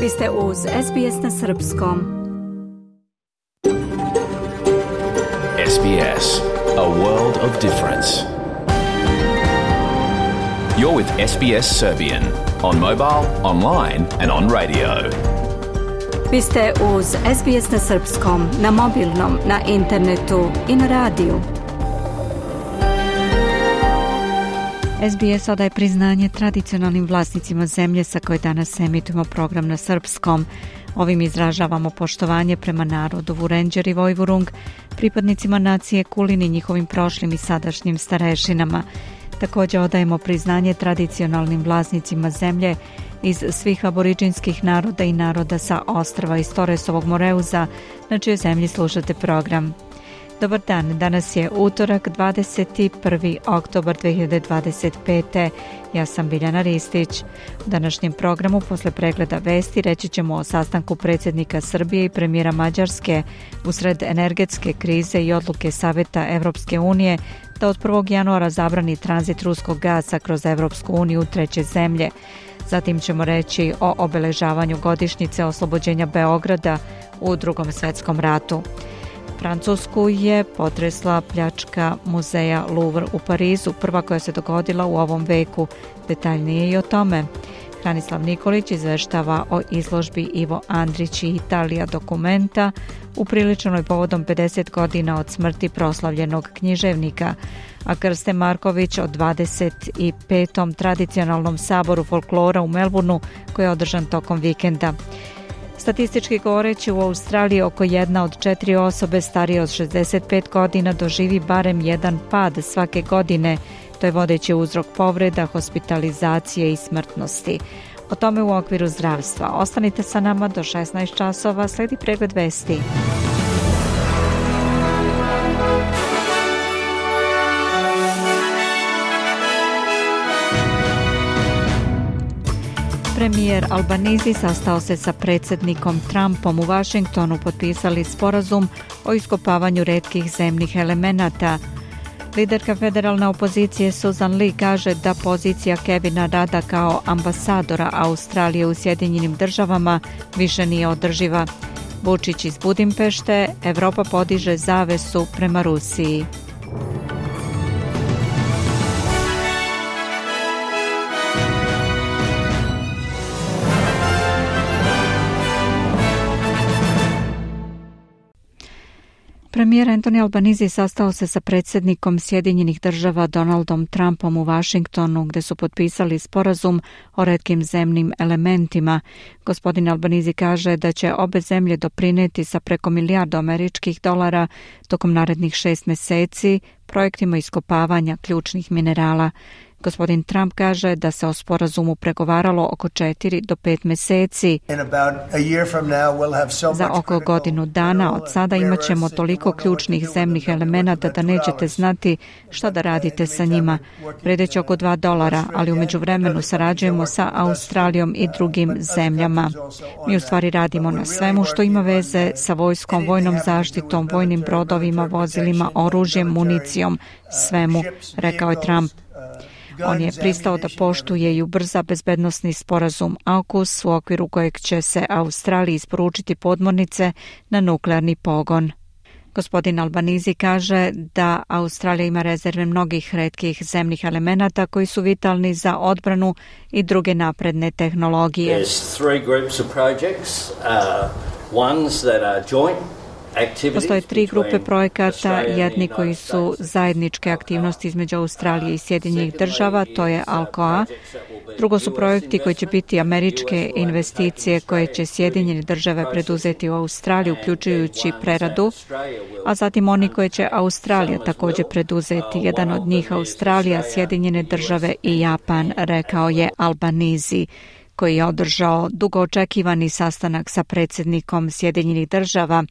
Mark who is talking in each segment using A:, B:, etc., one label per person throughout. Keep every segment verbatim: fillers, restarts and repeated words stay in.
A: Vi ste uz S B S na srpskom.
B: S B S, a world of difference. You're with S B S Serbian on mobile, online and on radio.
A: Vi ste uz S B S na srpskom, na mobilnom, na internetu i na radiju. S B S odaje priznanje tradicionalnim vlasnicima zemlje sa koje danas emitujemo program na srpskom. Ovim izražavamo poštovanje prema narodu Vurenđer i Vojvurung, pripadnicima nacije Kulin i njihovim prošlim i sadašnjim starešinama. Također odajemo priznanje tradicionalnim vlasnicima zemlje iz svih aboriđinskih naroda i naroda sa ostrva iz Torresovog Moreuza, na čijoj zemlji slušate program. Dobar dan, danas je utorak, dvadeset prvi oktobar dve hiljade dvadeset pete. Ja sam Biljana Ristić. U današnjem programu posle pregleda vesti reći ćemo o sastanku predsjednika Srbije i premijera Mađarske usred energetske krize i odluke Saveta Evropske unije da od prvog januara zabrani tranzit ruskog gasa kroz Evropsku uniju u treće zemlje. Zatim ćemo reći o obeležavanju godišnjice oslobođenja Beograda u Drugom svjetskom ratu. Francusku je potresla pljačka muzeja Louvre u Parizu, prva koja se dogodila u ovom veku. Detaljnije i o tome. Hranislav Nikolić izveštava o izložbi Ivo Andrić i Italija dokumenta upriličenoj povodom pedeset godina od smrti proslavljenog književnika, a Krste Marković o dvadeset petom tradicionalnom saboru folklora u Melbourneu koji je održan tokom vikenda. Statistički govoreći, u Australiji oko jedna od četiri osobe starije od šezdeset pet godina doživi barem jedan pad svake godine. To je vodeći uzrok povreda, hospitalizacije i smrtnosti. O tome u okviru zdravstva. Ostanite sa nama do šesnaest časova, sledi pregled vesti. Premijer Albanizi sastao se sa predsjednikom Trumpom u Vašingtonu, potpisali sporazum o iskopavanju retkih zemnih elemenata. Liderka federalne opozicije Susan Lee kaže da pozicija Kevina Rada kao ambasadora Australije u Sjedinjenim državama više nije održiva. Vučić iz Budimpešte, Evropa podiže zavesu prema Rusiji. Premijer Anthony Albanizi sastao se sa predsjednikom Sjedinjenih država Donaldom Trumpom u Vašingtonu, gdje su potpisali sporazum o retkim zemnim elementima. Gospodin Albanizi kaže da će obe zemlje doprinijeti sa preko milijardu američkih dolara tokom narednih šest mjeseci projektima iskopavanja ključnih minerala. Gospodin Trump kaže da se o sporazumu pregovaralo oko četiri do pet mjeseci. Za oko godinu dana od sada imat ćemo toliko ključnih zemnih elemenata da nećete znati šta da radite sa njima. Vredeći oko dva dolara, ali u međuvremenu sarađujemo sa Australijom i drugim zemljama. Mi u stvari radimo na svemu što ima veze sa vojskom, vojnom zaštitom, vojnim brodovima, vozilima, oružjem, municijom, svemu, rekao je Trump. On je pristao da poštuje i ubrza bezbednosni sporazum AUKUS u okviru kojeg će se Australiji isporučiti podmornice na nuklearni pogon. Gospodin Albanizi kaže da Australija ima rezerve mnogih retkih zemnih elemenata koji su vitalni za odbranu i druge napredne tehnologije.
C: There's three groups of projects, uh, ones that are joint.
A: Postoje tri grupe projekata, jedni koji su zajedničke aktivnosti između Australije i Sjedinjenih država, to je ALCOA. Drugo su projekti koji će biti američke investicije koje će Sjedinjene države preduzeti u Australiji, uključujući preradu, a zatim oni koje će Australija također preduzeti. Jedan od njih Australija, Sjedinjene države i Japan, rekao je Albanizi, koji je održao dugo očekivani sastanak sa predsjednikom Sjedinjenih država.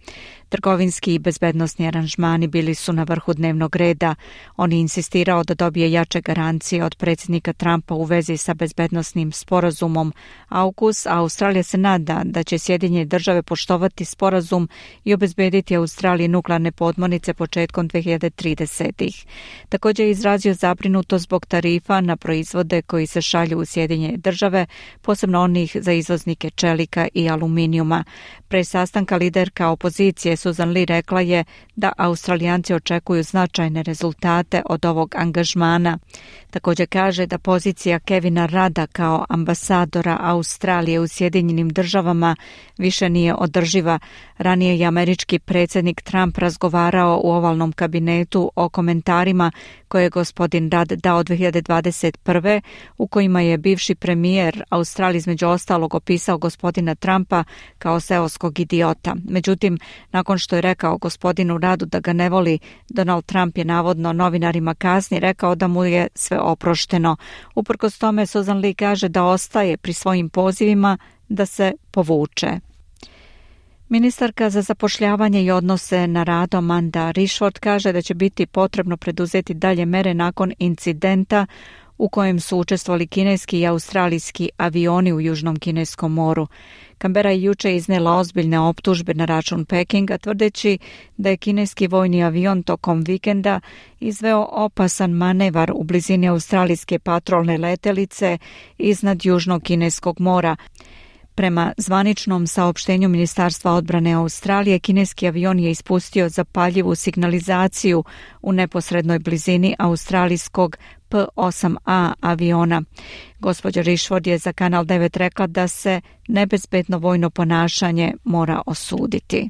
A: Trgovinski i bezbednosni aranžmani bili su na vrhu dnevnog reda. On je insistirao da dobije jače garancije od predsjednika Trumpa u vezi sa bezbednosnim sporazumom AUKUS, a Australija se nada da će Sjedinjene države poštovati sporazum i obezbediti Australiji nuklearne podmornice početkom dve hiljade tridesetih. Također je izrazio zabrinutost zbog tarifa na proizvode koji se šalju u Sjedinjene države, posebno onih za izvoznike čelika i aluminijuma. Pre sastanka liderka opozicije Susan Lee rekla je da Australijanci očekuju značajne rezultate od ovog angažmana. Također kaže da pozicija Kevina Rada kao ambasadora Australije u Sjedinjenim državama više nije održiva. Ranije je američki predsjednik Trump razgovarao u ovalnom kabinetu o komentarima koje je gospodin Rad dao dve hiljade dvadeset prve u kojima je bivši premijer Australije između ostalog opisao gospodina Trumpa kao seoskog idiota. Međutim, nakon što je rekao gospodinu Radu da ga ne voli, Donald Trump je navodno novinarima kasnije rekao da mu je sve oprošteno. Uprkos tome, Susan Lee kaže da ostaje pri svojim pozivima da se povuče. Ministarka za zapošljavanje i odnose na radu Amanda Rishford kaže da će biti potrebno preduzeti dalje mere nakon incidenta u kojem su učestvovali kineski i australijski avioni u Južnom kineskom moru. Canberra je juče iznela ozbiljne optužbe na račun Pekinga, tvrdeći da je kineski vojni avion tokom vikenda izveo opasan manevar u blizini australijske patrolne letelice iznad Južnog kineskog mora. Prema zvaničnom saopštenju Ministarstva odbrane Australije, kineski avion je ispustio zapaljivu signalizaciju u neposrednoj blizini australijskog P osam A aviona. Gospođa Rishford je za Kanal devet rekla da se nebezbedno vojno ponašanje mora osuditi.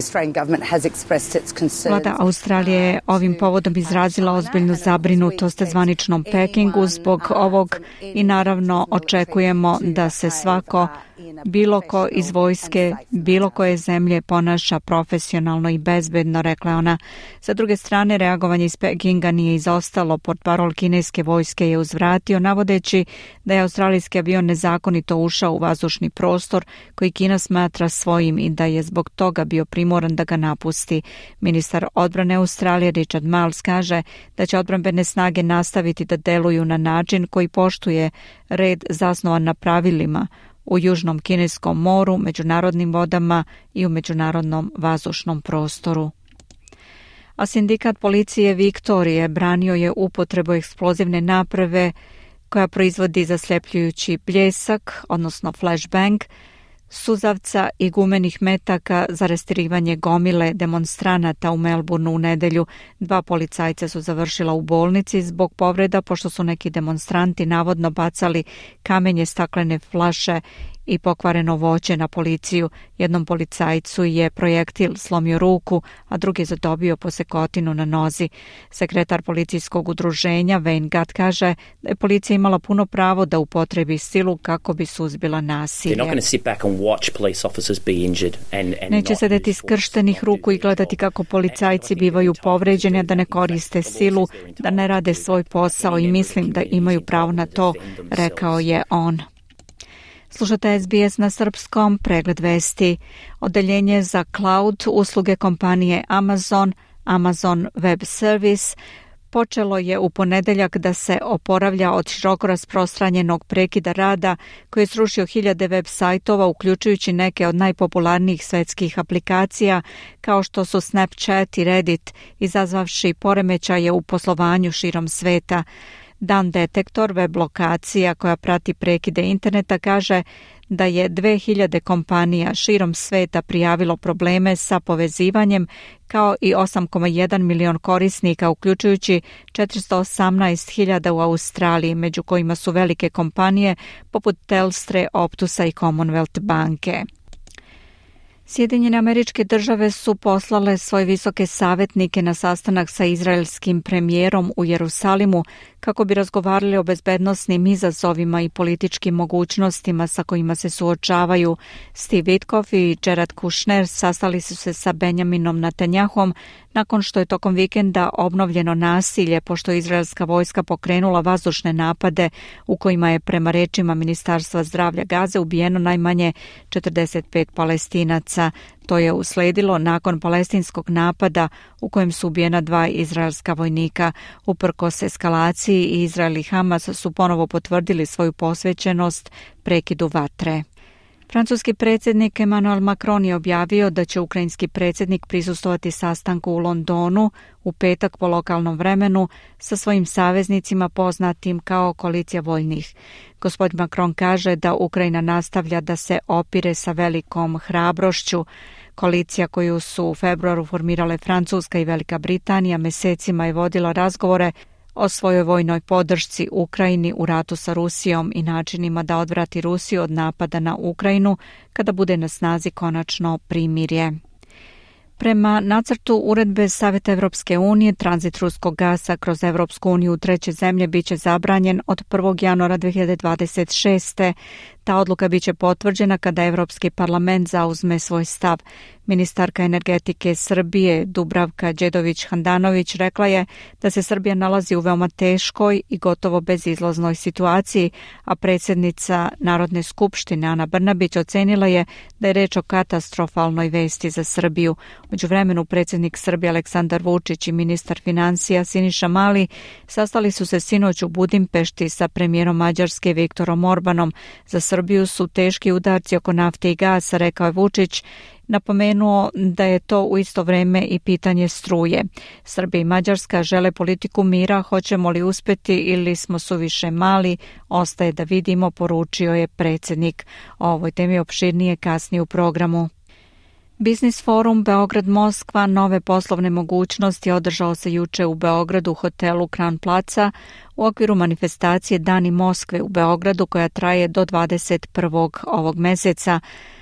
A: Vlada Australije je ovim povodom izrazila ozbiljnu zabrinutost zvaničnom Pekingu zbog ovog i naravno očekujemo da se svako, bilo ko iz vojske, bilo koje zemlje ponaša profesionalno i bezbedno, rekla ona. Sa druge strane, reagovanje iz Pekinga nije izostalo. Portparol kineske vojske je uzvratio, navodeći da je australijski avion nezakonito ušao u vazdušni prostor koji Kina smatra svojim i da je zbog toga bio primoran da ga napusti. Ministar odbrane Australije Richard Marles kaže da će odbrambene snage nastaviti da deluju na način koji poštuje red zasnovan na pravilima u Južnom kineskom moru, međunarodnim vodama i u međunarodnom vazdušnom prostoru. A sindikat policije Viktorije branio je upotrebu eksplozivne naprave koja proizvodi zasljepljujući bljesak, odnosno flashbang, suzavca i gumenih metaka za rastirivanje gomile demonstranata u Melbourneu u nedelju. Dva policajca su završila u bolnici zbog povreda pošto su neki demonstranti navodno bacali kamenje, staklene flaše i pokvareno voće na policiju. Jednom policajcu je projektil slomio ruku, a drugi je zadobio posekotinu na nozi. Sekretar policijskog udruženja Wayne Gatt kaže da je policija imala puno pravo da upotrebi silu kako bi suzbila nasilje. Neće sedeti skrštenih ruku i gledati kako policajci bivaju povređeni, a da ne koriste silu, da ne rade svoj posao i mislim da imaju pravo na to, rekao je on. Slušate S B S na srpskom, pregled vesti. Odeljenje za cloud usluge kompanije Amazon, Amazon Web Service, počelo je u ponedeljak da se oporavlja od široko rasprostranjenog prekida rada koji je srušio hiljade web sajtova, uključujući neke od najpopularnijih svetskih aplikacija kao što su Snapchat i Reddit, izazvavši poremećaje u poslovanju širom sveta. Dan Detektor, web lokacija koja prati prekide interneta, kaže da je dve hiljade kompanija širom sveta prijavilo probleme sa povezivanjem, kao i osam zarez jedan milion korisnika, uključujući četiristo osamnaest hiljada u Australiji, među kojima su velike kompanije poput Telstre, Optusa i Commonwealth banke. Sjedinjene Američke Države su poslale svoje visoke savjetnike na sastanak sa izraelskim premijerom u Jerusalimu kako bi razgovarali o bezbednosnim izazovima i političkim mogućnostima sa kojima se suočavaju. Steve Witkoff i Jared Kushner sastali su se sa Benjaminom Netanyahom nakon što je tokom vikenda obnovljeno nasilje pošto je izraelska vojska pokrenula vazdušne napade u kojima je prema rečima Ministarstva zdravlja Gaze ubijeno najmanje četrdeset pet Palestinaca. što je usledilo nakon palestinskog napada u kojem su ubijena dva izraelska vojnika. Uprkos eskalaciji, Izrael i Hamas su ponovo potvrdili svoju posvećenost prekidu vatre. Francuski predsjednik Emmanuel Macron je objavio da će ukrajinski predsjednik prisustvovati sastanku u Londonu u petak po lokalnom vremenu sa svojim saveznicima poznatim kao koalicija voljnih. Gospodin Macron kaže da Ukrajina nastavlja da se opire sa velikom hrabrošću. Koalicija koju su u februaru formirale Francuska i Velika Britanija mesecima je vodila razgovore o svojoj vojnoj podršci Ukrajini u ratu sa Rusijom i načinima da odvrati Rusiju od napada na Ukrajinu kada bude na snazi konačno primirje. Prema nacrtu uredbe Saveta Evropske unije, tranzit ruskog gasa kroz Evropsku uniju u treće zemlje biće zabranjen od prvog januara dve hiljade dvadeset šeste. Ta odluka biće potvrđena kada Evropski parlament zauzme svoj stav. Ministarka energetike Srbije Dubravka Đedović-Handanović rekla je da se Srbija nalazi u veoma teškoj i gotovo bezizlaznoj situaciji, a predsjednica Narodne skupštine Ana Brnabić ocenila je da je reč o katastrofalnoj vesti za Srbiju. U međuvremenu predsjednik Srbije Aleksandar Vučić i ministar financija Siniša Mali sastali su se sinoć u Budimpešti sa premijerom Mađarske Viktorom Orbanom. Za Srbiju su teški udarci oko nafte i gasa, rekao je Vučić, napomenuo da je to u isto vrijeme i pitanje struje. Srbija i Mađarska žele politiku mira, hoćemo li uspjeti ili smo suviše mali, ostaje da vidimo, poručio je predsjednik. O ovoj temi opširnije kasnije u programu. Biznis forum Beograd-Moskva nove poslovne mogućnosti održao se juče u Beogradu u hotelu Kran Placa u okviru manifestacije Dani Moskve u Beogradu koja traje do dvadeset prvog ovog mjeseca,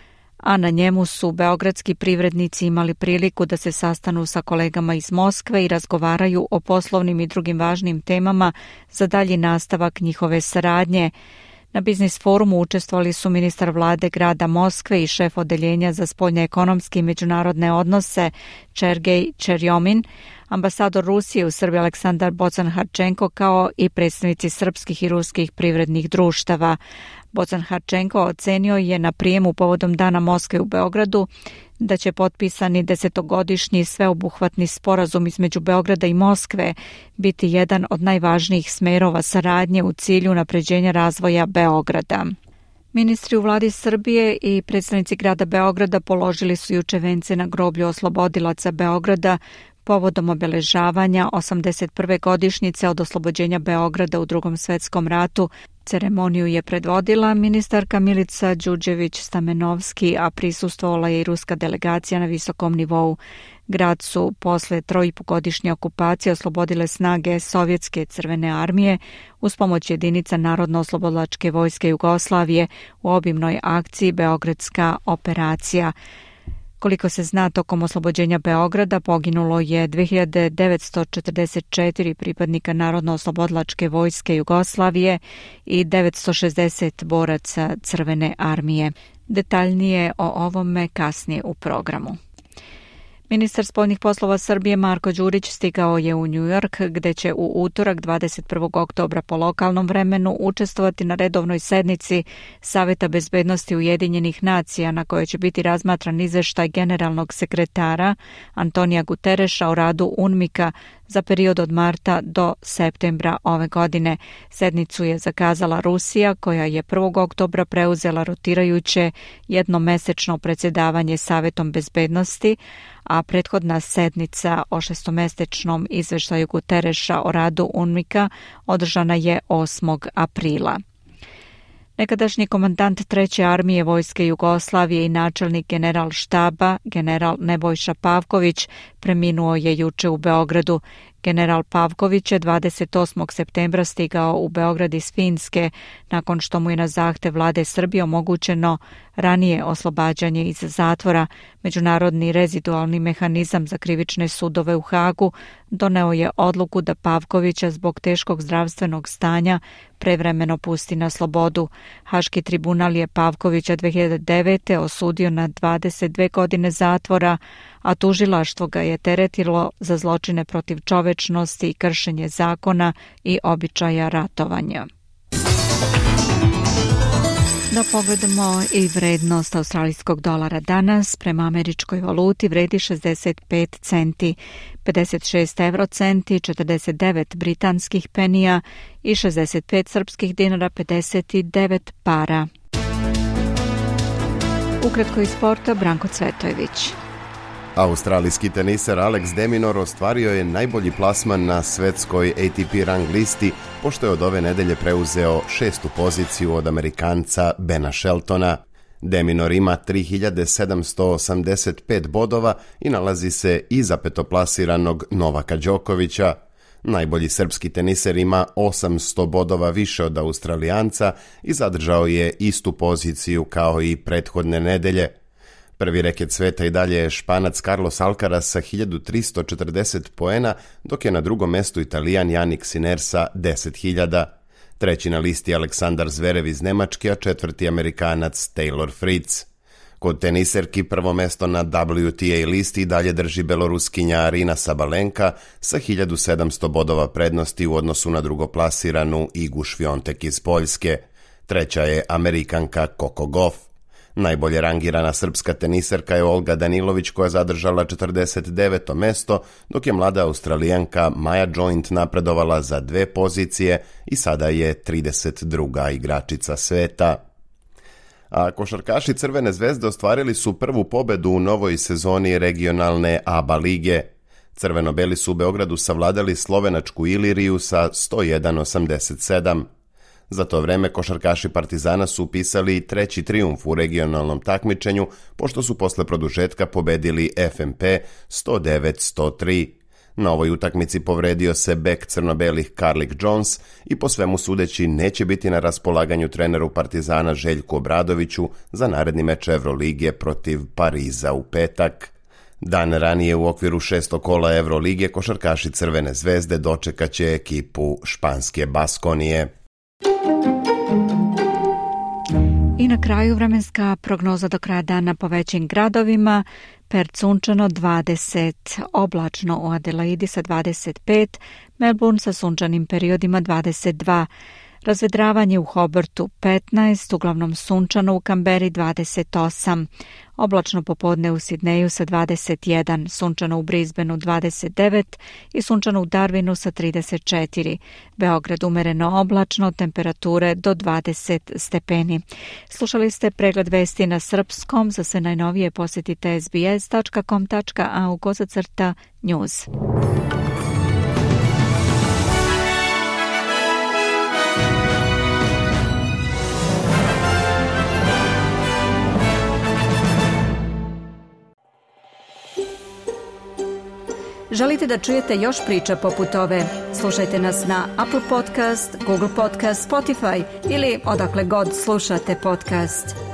A: a na njemu su beogradski privrednici imali priliku da se sastanu sa kolegama iz Moskve i razgovaraju o poslovnim i drugim važnim temama za dalji nastavak njihove saradnje. Na biznis forumu učestvovali su ministar vlade grada Moskve i šef odeljenja za spoljne ekonomske i međunarodne odnose Sergej Čerjomin, ambasador Rusije u Srbiji Aleksandar Bocan-Harčenko kao i predstavnici srpskih i ruskih privrednih društava. Bocan-Harčenko ocenio je na prijemu povodom Dana Moskve u Beogradu da će potpisani desetogodišnji sveobuhvatni sporazum između Beograda i Moskve biti jedan od najvažnijih smerova saradnje u cilju unapređenja razvoja Beograda. Ministri u vladi Srbije i predstavnici grada Beograda položili su juče vence na groblju oslobodilaca Beograda povodom obeležavanja osamdeset prve godišnjice od oslobođenja Beograda u Drugom svjetskom ratu. Ceremoniju je predvodila ministarka Milica Đurđević-Stamenovski, a prisustvovala je i ruska delegacija na visokom nivou. Grad su posle trojipogodišnje okupacije oslobodile snage Sovjetske crvene armije uz pomoć jedinica Narodno-oslobodilačke vojske Jugoslavije u obimnoj akciji Beogradska operacija. Koliko se zna, tokom oslobođenja Beograda poginulo je dve hiljade devetsto četrdeset četiri pripadnika Narodno-oslobodilačke vojske Jugoslavije i devetsto šezdeset boraca Crvene armije. Detaljnije o ovome kasnije u programu. Ministar spoljnih poslova Srbije Marko Đurić stigao je u New York, gde će u utorak dvadeset prvog oktobra po lokalnom vremenu učestvovati na redovnoj sednici Saveta bezbednosti Ujedinjenih nacija na kojoj će biti razmatran izveštaj generalnog sekretara Antonija Gutereša o radu UNMIK-a za period od marta do septembra ove godine. Sednicu je zakazala Rusija, koja je prvog oktobra preuzela rotirajuće jednomesečno predsjedavanje Savetom bezbednosti, a prethodna sednica o šestomesečnom izveštaju Gutereša o radu UNMIK-a održana je osmog aprila. Nekadašnji komandant treće armije vojske Jugoslavije i načelnik general štaba, general Nebojša Pavković, preminuo je juče u Beogradu. General Pavković je dvadeset osmog septembra stigao u Beograd iz Finske, nakon što mu je na zahtev vlade Srbije omogućeno ranije oslobađanje iz zatvora. Međunarodni rezidualni mehanizam za krivične sudove u Hagu doneo je odluku da Pavkovića zbog teškog zdravstvenog stanja prevremeno pusti na slobodu. Haški tribunal je Pavkovića dve hiljade devete. osudio na dvadeset dve godine zatvora, a tužilaštvo ga je teretilo za zločine protiv čovečnosti i kršenje zakona i običaja ratovanja. Da pogledamo i vrednost australijskog dolara danas prema američkoj valuti vredi šezdeset pet centi, pedeset šest evrocenti, četrdeset devet britanskih penija i šezdeset pet srpskih dinara, pedeset devet para. Ukratko iz sporta, Branko Cvetojević.
D: Australijski teniser Alex de Minaur ostvario je najbolji plasman na svetskoj A T P rang listi, pošto je od ove nedelje preuzeo šestu poziciju od Amerikanca Bena Sheltona. De Minaur ima tri hiljade sedamsto osamdeset pet bodova i nalazi se iza petoplasiranog Novaka Đokovića. Najbolji srpski teniser ima osamsto bodova više od Australijanca i zadržao je istu poziciju kao i prethodne nedelje. Prvi reket sveta i dalje je Španac Carlos Alcaraz sa hiljadu tristo četrdeset poena, dok je na drugom mestu Italijan Jannik Sinner sa deset hiljada. Treći na listi Aleksandar Zverev iz Nemačke, a četvrti Amerikanac Taylor Fritz. Kod teniserki prvo mesto na W T A listi dalje drži beloruskinja Arina Sabalenka sa hiljadu sedamsto bodova prednosti u odnosu na drugoplasiranu Igu Šviontek iz Poljske. Treća je Amerikanka Coco Gauff. Najbolje rangirana srpska teniserka je Olga Danilović koja zadržala četrdeset deveto mesto, dok je mlada Australijanka Maja Joint napredovala za dve pozicije i sada je trideset druga igračica sveta. A košarkaši Crvene zvezde ostvarili su prvu pobedu u novoj sezoni regionalne A B A lige. Crveno-beli su u Beogradu savladali slovenačku Iliriju sa sto jedan osamdeset sedam. Za to vreme košarkaši Partizana su upisali treći trijumf u regionalnom takmičenju, pošto su posle produžetka pobedili F M P sto devet sto tri. Na ovoj utakmici povredio se bek crno-belih Carlik Jones i po svemu sudeći neće biti na raspolaganju treneru Partizana Željku Obradoviću za naredni meč Evrolige protiv Pariza u petak. Dan ranije u okviru šestog kola Evrolige košarkaši Crvene zvezde dočekaće ekipu španske Baskonije.
A: I na kraju vremenska prognoza do kraja dana po većim gradovima. Perth sunčano dvadeset, oblačno u Adelaidi sa dvadeset pet, Melbourne sa sunčanim periodima dvadeset dva, razvedravanje u Hobartu petnaest, uglavnom sunčano u Kamberi dvadeset osam, oblačno popodne u Sidneju sa dvadeset jedan, sunčano u Brisbaneu dvadeset devet i sunčano u Darwinu sa trideset četiri. Beograd umereno oblačno, temperature do dvadeset stepeni. Slušali ste pregled vesti na srpskom, za sve najnovije posjetite s b s dot com dot a u kozacrta news. Želite da čujete još priča poput ove? Slušajte nas na Apple Podcast, Google Podcast, Spotify ili odakle god slušate podcast.